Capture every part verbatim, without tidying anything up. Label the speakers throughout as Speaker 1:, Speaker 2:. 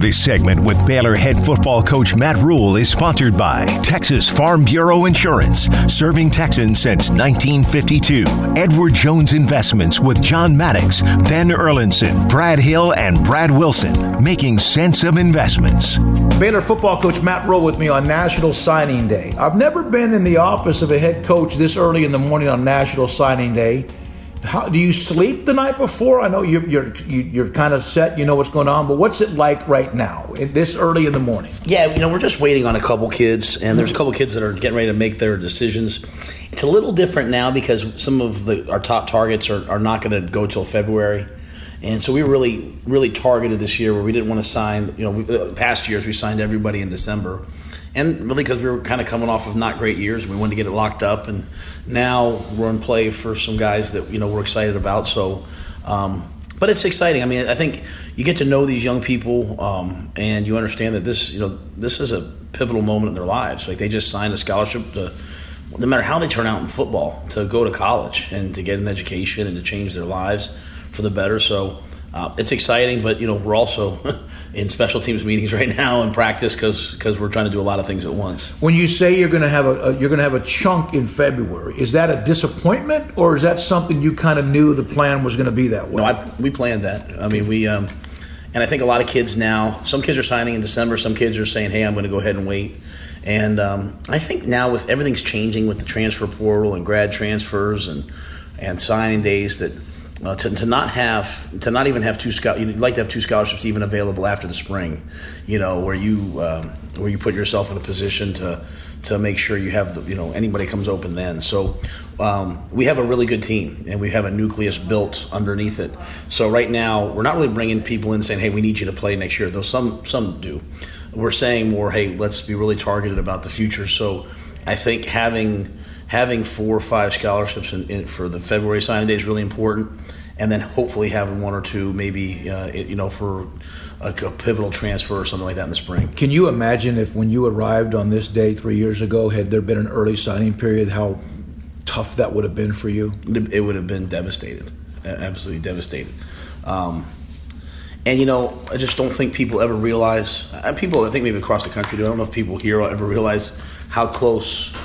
Speaker 1: This segment with Baylor head football coach Matt Rhule is sponsored by Texas Farm Bureau Insurance, serving Texans since nineteen fifty-two. Edward Jones Investments with John Maddox, Ben Erlinson, Brad Hill, and Brad Wilson, making sense of investments.
Speaker 2: Baylor football coach Matt Rhule with me on National Signing Day. I've never been in the office of a head coach this early in the morning on National Signing Day. How, do you sleep the night before? I know you're you're you're kind of set, you know what's going on, but what's it like right now, this early in the morning?
Speaker 3: Yeah, you know, we're just waiting on a couple kids, and there's a couple kids that are getting ready to make their decisions. It's a little different now because some of the, our top targets are, are not going to go till February. And so we were really, really targeted this year where we didn't want to sign, you know, we, past years we signed everybody in December. And really because we were kind of coming off of not great years, we wanted to get it locked up. And now we're in play for some guys that, you know, we're excited about. So, um, but it's exciting. I mean, I think you get to know these young people um, and you understand that this, you know, this is a pivotal moment in their lives. Like they just signed a scholarship to, no matter how they turn out in football, to go to college and to get an education and to change their lives for the better. So uh, it's exciting, but you know we're also in special teams meetings right now in practice because because we're trying to do a lot of things at once.
Speaker 2: When you say you're going to have a, a you're going to have a chunk in February, is that a disappointment or is that something you kind of knew the plan was going to be that way?
Speaker 3: No, I, we planned that. I mean, we um, and I think a lot of kids now. Some kids are signing in December. Some kids are saying, "Hey, I'm going to go ahead and wait." And um, I think now with everything's changing with the transfer portal and grad transfers and and signing days that. Uh, to, to not have, to not even have two scho- you'd like to have two scholarships even available after the spring, you know, where you um, where you put yourself in a position to to make sure you have the, you know, anybody comes open then. So um, we have a really good team and we have a nucleus built underneath it. So right now we're not really bringing people in saying, hey, we need you to play next year. Though some some do. We're saying more, hey, let's be really targeted about the future. So I think having. Having four or five scholarships in, in, for the February signing day is really important, and then hopefully having one or two maybe, uh, it, you know, for a, a pivotal transfer or something like that in the spring.
Speaker 2: Can you imagine if when you arrived on this day three years ago, had there been an early signing period, how tough that would have been for you?
Speaker 3: It would have been devastated, absolutely devastated. Um, and, you know, I just don't think people ever realize, and people I think maybe across the country do, I don't know if people here ever realize how close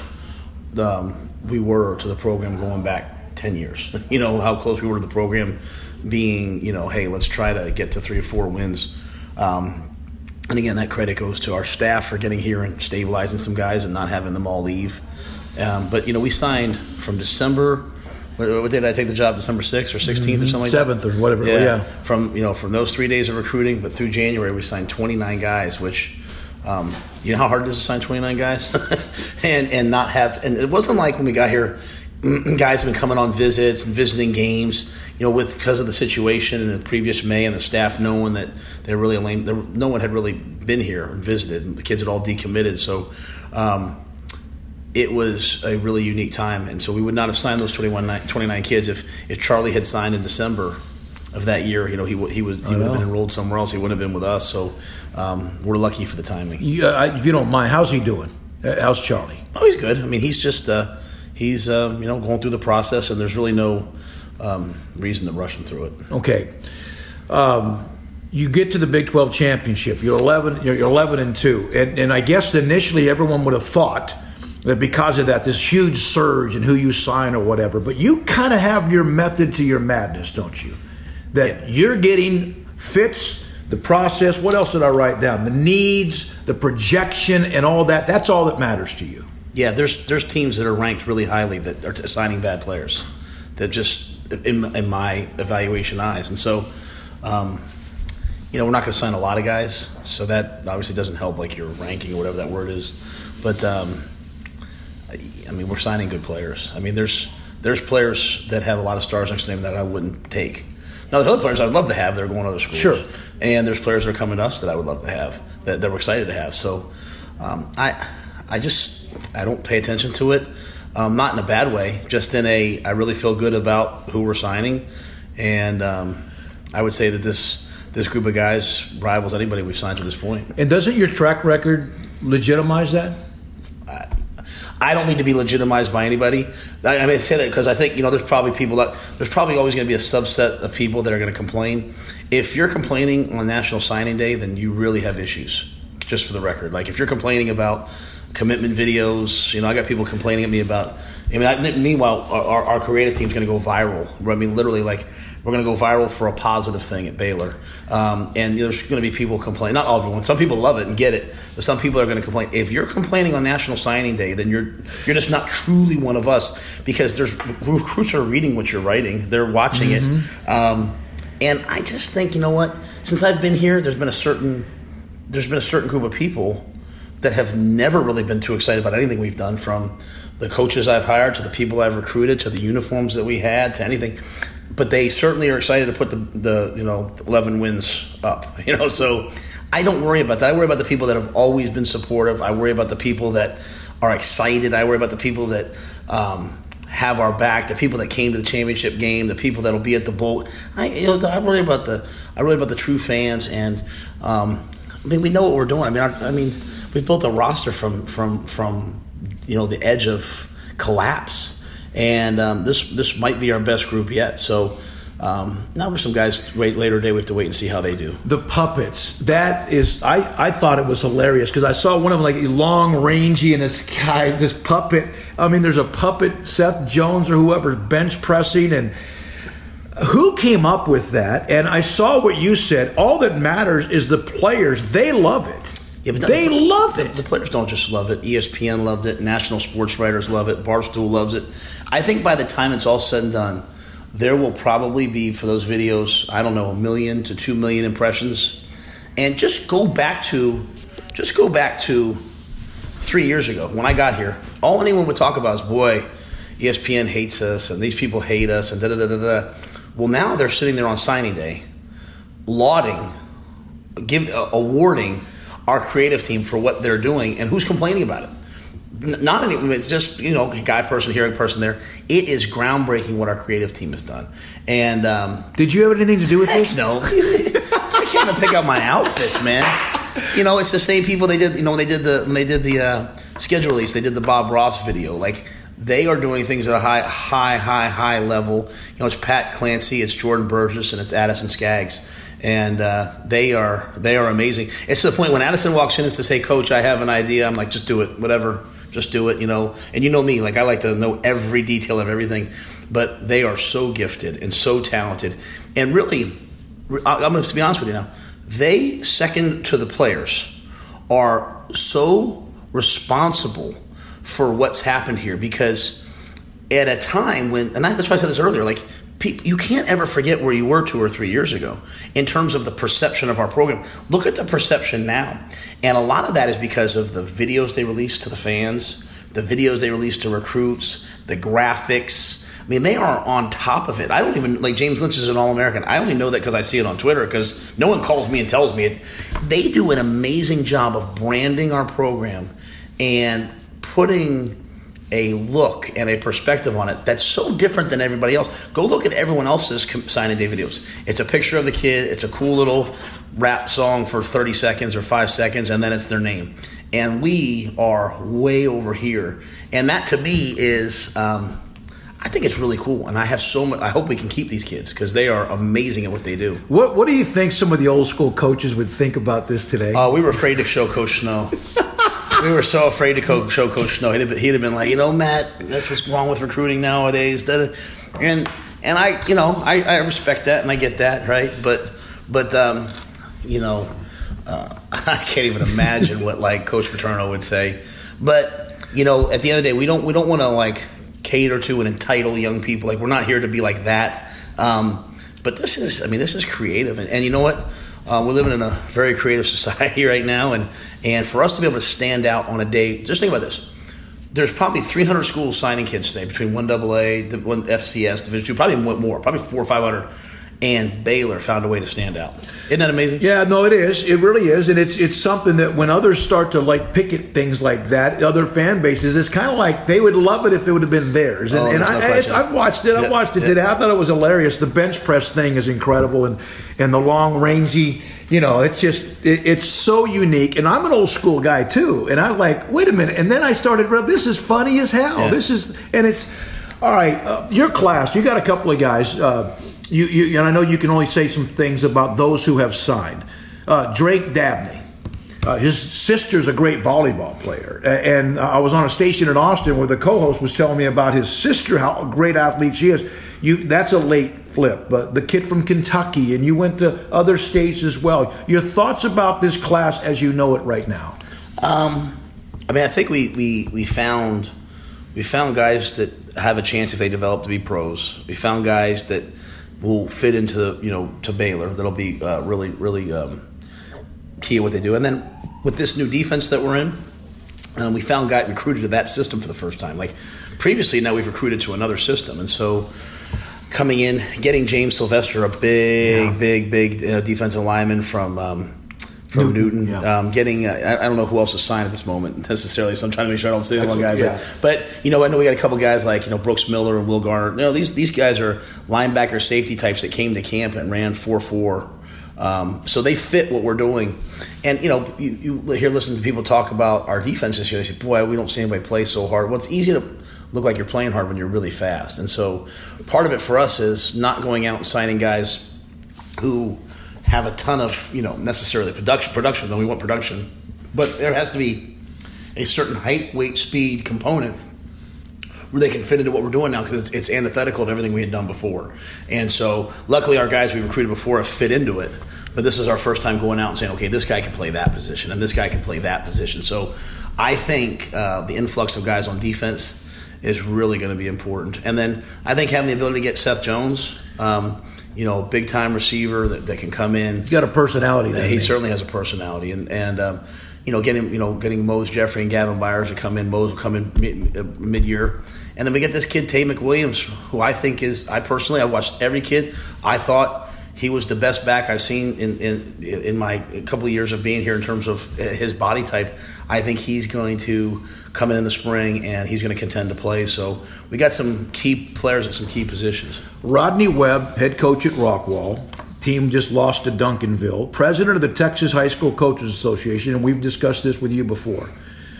Speaker 3: Um, we were to the program going back ten years. You know, how close we were to the program being, you know, hey, let's try to get to three or four wins. Um, and again, that credit goes to our staff for getting here and stabilizing some guys and not having them all leave. Um, but, you know, we signed from December, what, what day did I take the job, December sixth or sixteenth mm-hmm. or something like
Speaker 2: seventh
Speaker 3: that?
Speaker 2: seventh or whatever.
Speaker 3: Yeah.
Speaker 2: yeah.
Speaker 3: From, you know, from those three days of recruiting, but through January we signed twenty-nine guys, which Um, you know how hard it is to sign twenty-nine guys and and not have, and it wasn't like when we got here, guys have been coming on visits and visiting games, you know, with because of the situation in the previous May and the staff knowing that they're really lame, there, no one had really been here and visited, and the kids had all decommitted. So um, it was a really unique time, and so we would not have signed those twenty-one, twenty-nine kids if if Charlie had signed in December of that year. You know, he he was he would have been enrolled somewhere else. He wouldn't have been with us. So um, we're lucky for the timing.
Speaker 2: Yeah, I, if you don't mind, how's he doing? How's Charlie?
Speaker 3: Oh, he's good. I mean, he's just uh, he's uh, you know going through the process, and there's really no um, reason to rush him through it.
Speaker 2: Okay. Um, you get to the Big twelve championship. You're eleven. You're eleven and two, and and I guess initially everyone would have thought that because of that, this huge surge in who you sign or whatever. But you kind of have your method to your madness, don't you? That yeah. You're getting fits, the process. What else did I write down? The needs, the projection, and all that. That's all that matters to you.
Speaker 3: Yeah, there's there's teams that are ranked really highly that are signing bad players. That just, in, in my evaluation eyes. And so, um, you know, we're not going to sign a lot of guys. So that obviously doesn't help like your ranking or whatever that word is. But, um, I mean, we're signing good players. I mean, there's there's players that have a lot of stars next to them that I wouldn't take. Now, there's other players I'd love to have that are going to other schools.
Speaker 2: Sure.
Speaker 3: And there's players that are coming to us that I would love to have, that, that we're excited to have. So um, I I just, I don't pay attention to it. Um, not in a bad way, just in a, I really feel good about who we're signing. And um, I would say that this this group of guys rivals anybody we've signed to this point.
Speaker 2: And doesn't your track record legitimize that?
Speaker 3: I don't need to be legitimized by anybody. I, I mean, I say that because I think, you know, there's probably people that, there's probably always going to be a subset of people that are going to complain. if you're complaining on National Signing Day, then you really have issues, just for the record. Like, if you're complaining about commitment videos, you know, I got people complaining at me about, I mean, I, meanwhile, our, our creative team's going to go viral. I mean, literally, like, we're going to go viral for a positive thing at Baylor. Um, and there's going to be people complaining. Not all everyone. Some people love it and get it, but some people are going to complain. If you're complaining on National Signing Day, then you're you're just not truly one of us, because there's recruits are reading what you're writing. They're watching mm-hmm. it. Um, and I just think, you know what? Since I've been here, there's been a certain there's been a certain group of people that have never really been too excited about anything we've done, from the coaches I've hired to the people I've recruited to the uniforms that we had to anything. But they certainly are excited to put the, the you know eleven wins up. You know, so I don't worry about that. I worry about the people that have always been supportive. I worry about the people that are excited. I worry about the people that um, have our back. The people that came to the championship game. The people that'll be at the bowl. I you know I worry about the I worry about the true fans. And um, I mean, we know what we're doing. I mean, our, I mean, we've built a roster from from from you know the edge of collapse. And um, this this might be our best group yet. So um, now with some guys wait, later today, we have to wait and see how they do.
Speaker 2: The puppets, that is, I, I thought it was hilarious, because I saw one of them, like long, rangy, and this guy, this puppet. I mean, there's a puppet, Seth Jones or whoever, bench pressing, and who came up with that? And I saw what you said. All that matters is the players. They love it. Yeah, but they the, love it.
Speaker 3: The players don't just love it. E S P N loved it. National sports writers love it. Barstool loves it. I think by the time it's all said and done, there will probably be, for those videos, I don't know, a million to two million impressions. And just go back to, just go back to three years ago when I got here. All anyone would talk about is, boy, E S P N hates us, and these people hate us, and da da da da da. Well, now they're sitting there on signing day, lauding, give, uh, awarding our creative team for what they're doing, and who's complaining about it? Not any, it's just, you know, guy person here, person there. It is groundbreaking what our creative team has done. And um,
Speaker 2: did you have anything to do with this?
Speaker 3: No, I can't even pick out my outfits, man. You know, it's the same people they did. You know, when they did the when they did the uh, schedule release, they did the Bob Ross video. Like, they are doing things at a high, high, high, high level. You know, it's Pat Clancy, it's Jordan Burgess, and it's Addison Skaggs. And uh, they are they are amazing. It's to the point when Addison walks in and says, "Hey, Coach, I have an idea." I'm like, "Just do it, whatever, just do it." You know, and you know me, like I like to know every detail of everything. But they are so gifted and so talented, and really, I'm going to be honest with you now. They, second to the players, are so responsible for what's happened here, because at a time when, and that's why I said this earlier, like, people, you can't ever forget where you were two or three years ago in terms of the perception of our program. Look at the perception now. And a lot of that is because of the videos they release to the fans, the videos they release to recruits, the graphics. I mean, they are on top of it. I don't even, like, James Lynch is an All-American. I only know that because I see it on Twitter, because no one calls me and tells me it. They do an amazing job of branding our program and putting a look and a perspective on it that's so different than everybody else. Go look at everyone else's signing day videos. It's a picture of the kid. It's a cool little rap song for thirty seconds or five seconds, and then it's their name. And we are way over here. And that, to me, is, um, I think it's really cool. And I have so much, I hope we can keep these kids, because they are amazing at what they do.
Speaker 2: What What do you think some of the old school coaches would think about this today?
Speaker 3: Oh, uh, we were afraid to show Coach Snow. We were so afraid to co- show Coach Snow. He'd have, been, he'd have been like, you know, Matt, that's what's wrong with recruiting nowadays. And and I, you know, I, I respect that and I get that, right? But but um, you know, uh, I can't even imagine what like Coach Paterno would say. But you know, at the end of the day, we don't we don't want to like cater to and entitle young people. Like, we're not here to be like that. Um, but this is, I mean, this is creative, and, and you know what? Uh, we're living in a very creative society right now, and, and for us to be able to stand out on a day, just think about this. There's probably three hundred schools signing kids today between one double A, one F C S, Division two, probably more, probably four or five hundred. And Baylor found a way to stand out. Isn't that amazing?
Speaker 2: Yeah, no, it is. It really is. And it's it's something that when others start to like picket things like that, other fan bases, it's kind of like they would love it if it would have been theirs. And,
Speaker 3: oh,
Speaker 2: and I, it's, I've watched it. I yep. watched it yep. today. I thought it was hilarious. The bench press thing is incredible. And, and the long, rangy, you know, it's just, it, it's so unique. And I'm an old school guy too. And I'm like, wait a minute. And then I started, this is funny as hell. Yeah. This is, and it's, all right, uh, your class, you got a couple of guys, uh, you, you, and I know you can only say some things about those who have signed. Uh, Drake Dabney. Uh, his sister's a great volleyball player. And uh, I was on a station in Austin where the co-host was telling me about his sister, how great athlete she is. You, that's a late flip. But the kid from Kentucky, and you went to other states as well. Your thoughts about this class as you know it right now?
Speaker 3: Um, I mean, I think we, we, we found we found guys that have a chance if they develop to be pros. We found guys that will fit into the, you know, to Baylor. That'll be uh, really, really um, key at what they do. And then with this new defense that we're in, um, we found guys recruited to that system for the first time. Like previously, now we've recruited to another system. And so coming in, getting James Sylvester, a big, yeah. big, big uh, defensive lineman from um, from Newton, Newton yeah. um, getting, uh, I don't know who else is signed at this moment necessarily, so I'm trying to make sure I don't say the wrong guy. Yeah. But, but, you know, I know we got a couple guys like, you know, Brooks Miller and Will Garner. You know, these, these guys are linebacker safety types that came to camp and ran four four. Um, so they fit what we're doing. And, you know, you, you hear, listen to people talk about our defense this year. They say, boy, we don't see anybody play so hard. Well, it's easy to look like you're playing hard when you're really fast. And so part of it for us is not going out and signing guys who have a ton of, you know, necessarily production, production, though we want production. But there has to be a certain height, weight, speed component where they can fit into what we're doing now because it's, it's antithetical to everything we had done before. And so luckily our guys we recruited before have fit into it. But this is our first time going out and saying, okay, this guy can play that position and this guy can play that position. So I think uh, the influx of guys on defense is really going to be important. And then I think having the ability to get Seth Jones, um, you know, big-time receiver that, that can come in.
Speaker 2: He's got a personality.
Speaker 3: He, he certainly has a personality. And, and um, you know, getting, you know, getting Mose Jeffrey and Gavin Byers to come in. Mose will come in mid, mid-year. And then we get this kid, Tay McWilliams, who I think is, I personally, I watched every kid. I thought he was the best back I've seen in, in, in my couple of years of being here in terms of his body type. I think he's going to come in in the spring, and he's going to contend to play. So we got some key players at some key positions.
Speaker 2: Rodney Webb, head coach at Rockwall. Team just lost to Duncanville. President of the Texas High School Coaches Association, and we've discussed this with you before.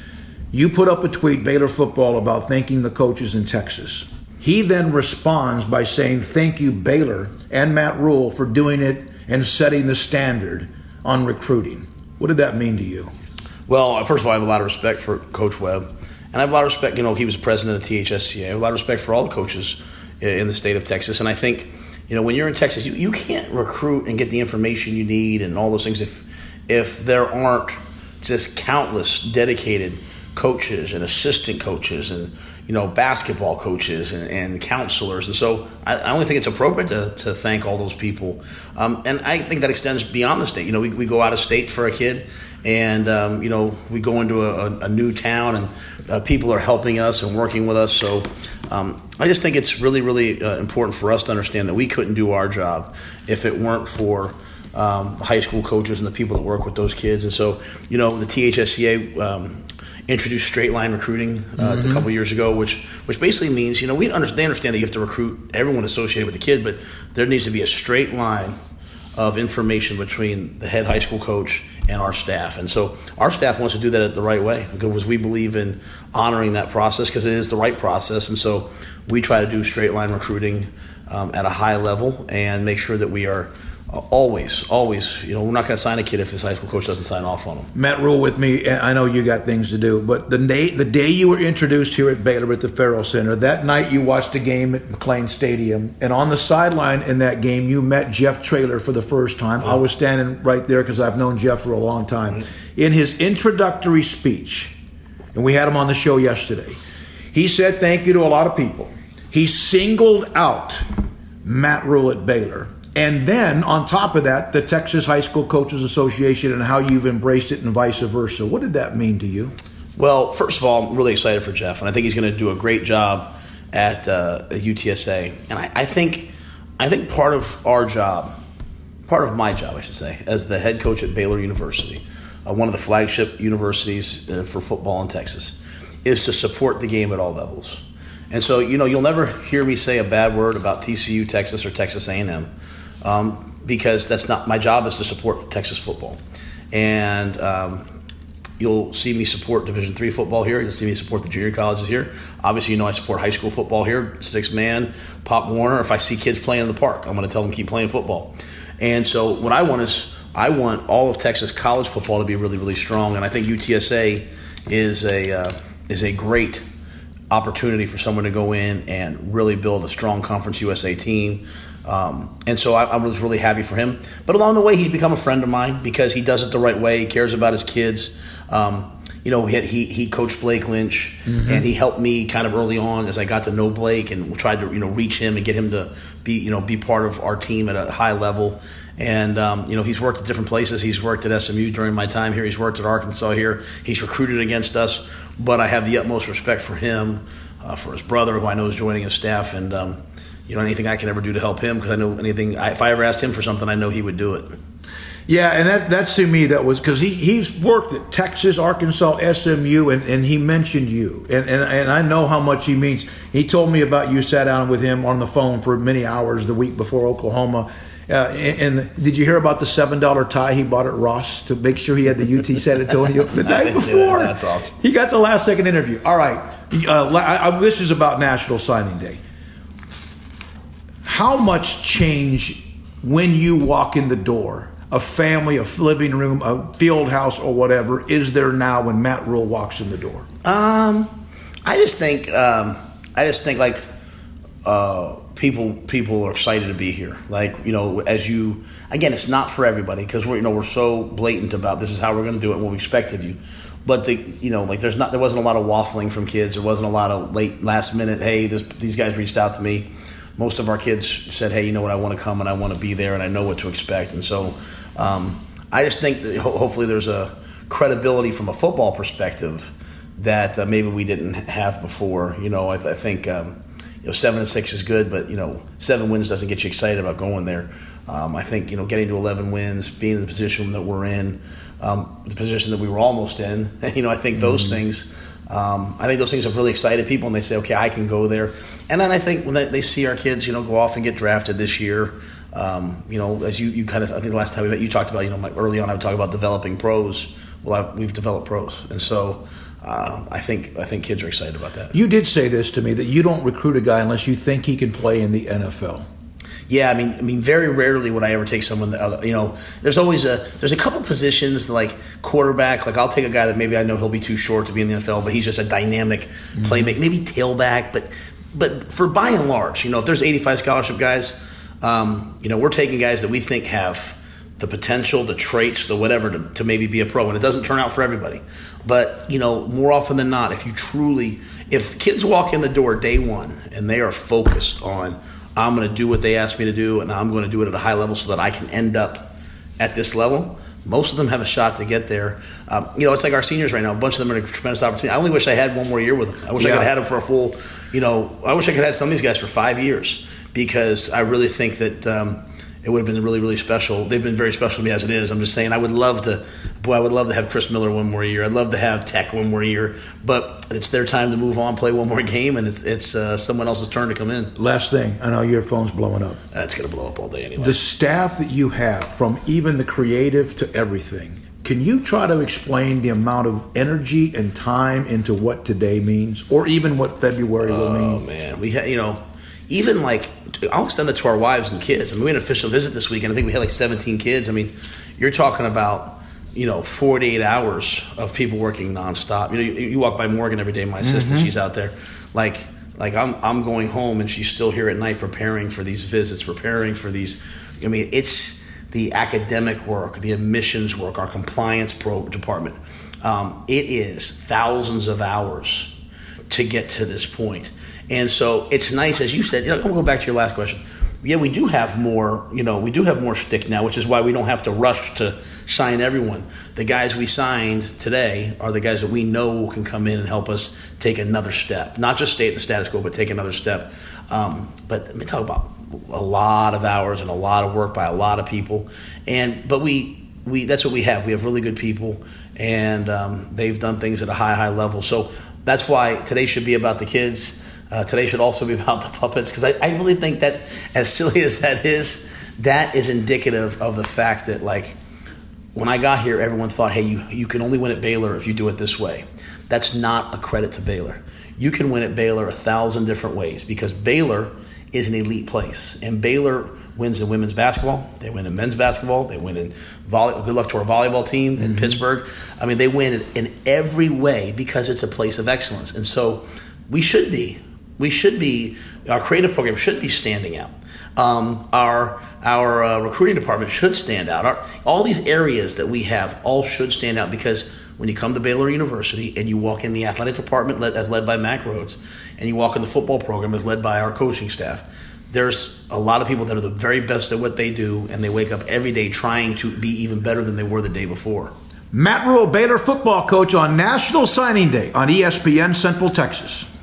Speaker 2: You put up a tweet, Baylor football, about thanking the coaches in Texas. He then responds by saying, thank you, Baylor and Matt Rule, for doing it and setting the standard on recruiting. What did that mean to you?
Speaker 3: Well, first of all, I have a lot of respect for Coach Webb. And I have a lot of respect, you know, he was president of the T H S C A. I have a lot of respect for all the coaches in the state of Texas. And I think, you know, when you're in Texas, you, you can't recruit and get the information you need and all those things if if there aren't just countless dedicated coaches and assistant coaches and, you know, basketball coaches and, and counselors. And so I, I only think it's appropriate to, to thank all those people. Um, and I think that extends beyond the state. You know, we, we go out of state for a kid and, um, you know, we go into a, a new town and uh, people are helping us and working with us. So um, I just think it's really, really uh, important for us to understand that we couldn't do our job if it weren't for um, the high school coaches and the people that work with those kids. And so, you know, the T H S C A um, introduced straight line recruiting uh, mm-hmm. a couple of years ago, which which basically means, you know, we understand, they understand that you have to recruit everyone associated with the kid, but there needs to be a straight line of information between the head high school coach and our staff. And so our staff wants to do that the right way because we believe in honoring that process because it is the right process. And so we try to do straight line recruiting um, at a high level and make sure that we are Always, always, you know, we're not going to sign a kid if his high school coach doesn't sign off on him.
Speaker 2: Matt Rule with me. I know you got things to do, but the day the day you were introduced here at Baylor at the Farrell Center, that night you watched a game at McLean Stadium, and on the sideline in that game, you met Jeff Traylor for the first time. Mm-hmm. I was standing right there because I've known Jeff for a long time. Mm-hmm. In his introductory speech, and we had him on the show yesterday, he said thank you to a lot of people. He singled out Matt Rule at Baylor. And then, on top of that, the Texas High School Coaches Association and how you've embraced it and vice versa. What did that mean to you?
Speaker 3: Well, first of all, I'm really excited for Jeff, and I think he's going to do a great job at uh, U T S A. And I, I think I think part of our job, part of my job, I should say, as the head coach at Baylor University, uh, one of the flagship universities uh, for football in Texas, is to support the game at all levels. And so, you know, you'll never hear me say a bad word about T C U, Texas, or Texas A and M. Um, because that's not my job is to support Texas football, and um, you'll see me support Division three football here. You'll see me support the junior colleges here. Obviously, you know I support high school football here, six man, Pop Warner. If I see kids playing in the park, I'm going to tell them keep playing football. And so what I want is I want all of Texas college football to be really, really strong. And I think U T S A is a uh, is a great opportunity for someone to go in and really build a strong Conference U S A team. Um, and so I, I was really happy for him. But along the way, he's become a friend of mine because he does it the right way. He cares about his kids. Um, you know, he, he he coached Blake Lynch, mm-hmm. and he helped me kind of early on as I got to know Blake and tried to you know reach him and get him to be you know be part of our team at a high level. And um, you know, he's worked at different places. He's worked at S M U during my time here. He's worked at Arkansas here. He's recruited against us, but I have the utmost respect for him, uh, for his brother, who I know is joining his staff, and. Um, You know, anything I can ever do to help him, because I know anything, I, if I ever asked him for something, I know he would do it.
Speaker 2: Yeah, and that that's to me, that was because he, he's worked at Texas, Arkansas, S M U, and, and he mentioned you. And, and and I know how much he means. He told me about you, sat down with him on the phone for many hours the week before Oklahoma. Uh, and, and did you hear about the seven dollar tie he bought at Ross to make sure he had the U T San Antonio the night before?
Speaker 3: That. That's awesome.
Speaker 2: He got the last second interview. All right. Uh, I, I, this is about National Signing Day. How much change when you walk in the door, a family, a living room, a field house, or whatever, is there now when Matt Rhule walks in the door?
Speaker 3: Um, I just think, um, I just think like uh, people, people are excited to be here. Like you know, as you again, it's not for everybody because we're you know we're so blatant about this is how we're going to do it and what we expect of you. But the you know like there's not there wasn't a lot of waffling from kids. There wasn't a lot of late last minute. Hey, this, these guys reached out to me. Most of our kids said, hey, you know what, I want to come and I want to be there and I know what to expect. And so um, I just think that ho- hopefully there's a credibility from a football perspective that uh, maybe we didn't have before. You know, I, th- I think um, you know seven and six is good, but you know seven wins doesn't get you excited about going there. Um, I think you know getting to eleven wins, being in the position that we're in, um, the position that we were almost in. You know, I think those mm-hmm. things. Um, I think those things have really excited people, and they say, okay, I can go there. And then I think when they, they see our kids, you know, go off and get drafted this year, um, you know, as you, you kind of, I think the last time we met, you talked about, you know, my, early on I would talk about developing pros. Well, I, we've developed pros. And so uh, I think I think kids are excited about that.
Speaker 2: You did say this to me, that you don't recruit a guy unless you think he can play in the N F L.
Speaker 3: Yeah, I mean, I mean, very rarely would I ever take someone that, you know, there's always a, there's a couple positions like quarterback, like I'll take a guy that maybe I know he'll be too short to be in the N F L, but he's just a dynamic mm-hmm. playmaker, maybe tailback, but, but for by and large, you know, if there's eighty-five scholarship guys, um, you know, we're taking guys that we think have the potential, the traits, the whatever to, to maybe be a pro, and it doesn't turn out for everybody. But, you know, more often than not, if you truly, if kids walk in the door day one and they are focused on, I'm going to do what they asked me to do, and I'm going to do it at a high level so that I can end up at this level. Most of them have a shot to get there. Um, you know, it's like our seniors right now. A bunch of them are in a tremendous opportunity. I only wish I had one more year with them. I wish yeah. I could have had them for a full, you know, I wish I could have had some of these guys for five years because I really think that um, it would have been really, really special. They've been very special to me as it is. I'm just saying I would love to, boy, I would love to have Chris Miller one more year. I'd love to have Tech one more year. But it's their time to move on, play one more game, and it's it's uh, someone else's turn to come in.
Speaker 2: Last thing, I know your phone's blowing up.
Speaker 3: That's going to blow up all day anyway.
Speaker 2: The staff that you have, from even the creative to everything, can you try to explain the amount of energy and time into what today means, or even what February will mean?
Speaker 3: Oh, man. We ha- you know, even like, I'll extend that to our wives and kids. I mean, we had an official visit this weekend. I think we had like seventeen kids. I mean, you're talking about, you know, forty-eight hours of people working nonstop. You know, you, you walk by Morgan every day, my assistant, mm-hmm. she's out there. Like, like I'm I'm going home and she's still here at night preparing for these visits, preparing for these. I mean, it's the academic work, the admissions work, our compliance pro department. Um, it is thousands of hours to get to this point. And so it's nice, as you said, you know, I'm going to go back to your last question. Yeah, we do have more, you know, we do have more stick now, which is why we don't have to rush to sign everyone. The guys we signed today are the guys that we know can come in and help us take another step. Not just stay at the status quo, but take another step. Um, but let me talk about a lot of hours and a lot of work by a lot of people. And but we we that's what we have. We have really good people, and um, they've done things at a high, high level. So that's why today should be about the kids. Uh, today should also be about the puppets, because I, I really think that, as silly as that is, that is indicative of the fact that, like, when I got here, everyone thought, hey, you, you can only win at Baylor if you do it this way. That's not a credit to Baylor. You can win at Baylor a thousand different ways because Baylor is an elite place. And Baylor wins in women's basketball. They win in men's basketball. They win in volley. Good luck to our volleyball team in mm-hmm. Pittsburgh. I mean, they win in every way because it's a place of excellence. And so we should be. We should be. Our creative program should be standing out. Um, our our uh, recruiting department should stand out. Our, all these areas that we have all should stand out because when you come to Baylor University and you walk in the athletic department led, as led by Mac Rhodes, and you walk in the football program as led by our coaching staff, there's a lot of people that are the very best at what they do, and they wake up every day trying to be even better than they were the day before.
Speaker 2: Matt Rhule, Baylor football coach on National Signing Day on E S P N Central Texas.